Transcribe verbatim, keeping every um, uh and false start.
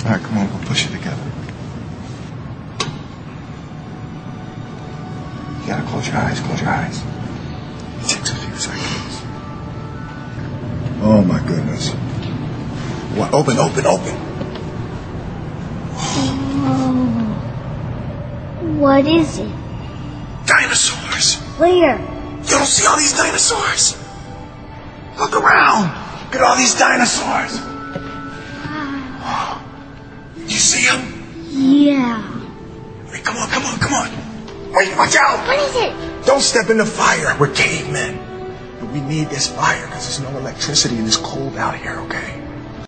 All right, come on, we'll push it together. You gotta close your eyes, close your eyes. It takes a few seconds. Oh my goodness. What? Open, open, open. Oh. What is it? Dinosaurs. Where? You don't see all these dinosaurs? Look around. Look at all these dinosaurs. Wow. You see them? Yeah. Wait, come on, come on, come on. Wait, watch out. What is it? Don't step in the fire. We're cavemen. And we need this fire because there's no electricity and it's cold out here, okay?